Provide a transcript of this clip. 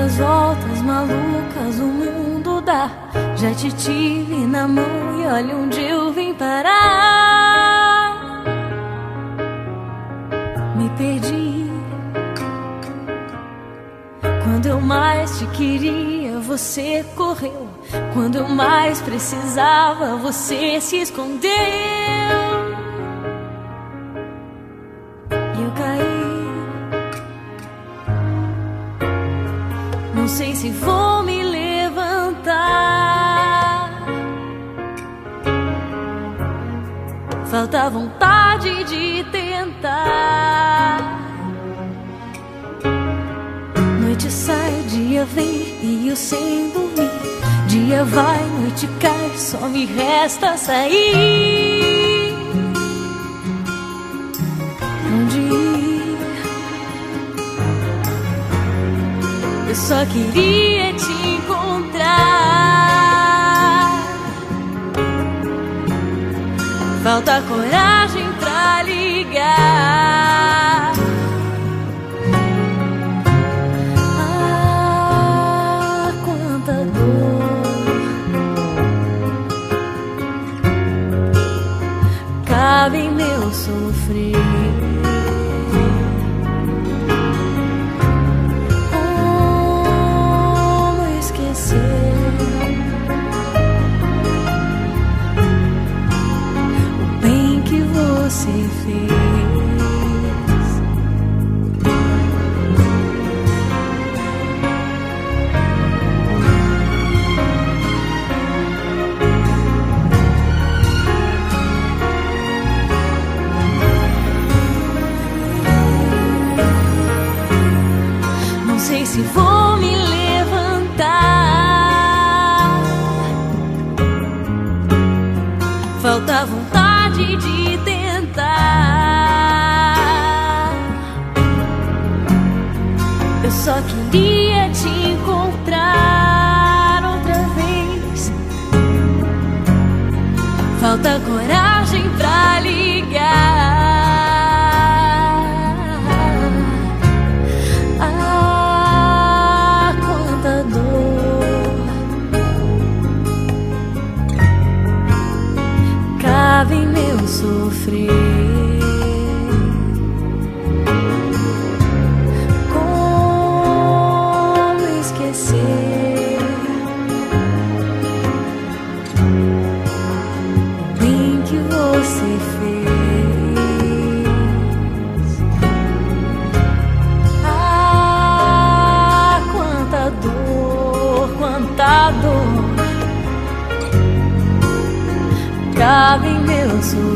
Quantas voltas malucas o mundo dá. Já te tive na mão e olha onde eu vim parar. Me perdi. Quando eu mais te queria, você correu. Quando eu mais precisava, você se escondeu. E eu caí. Não sei se vou me levantar. Falta vontade de tentar. Noite sai, dia vem e eu sem dormir. Dia vai, noite cai, só me resta sair. Onde ir? Eu só queria te encontrar. Falta coragem pra ligar. Ah, quanta dor cabe em meu sofrer. Você fez. Não sei se vou me levantar. Falta vontade de eu só queria te encontrar outra vez. Falta coragem pra ligar. Ah, quanta dor cabe em meu sofrer. Cabe em meu sofrer.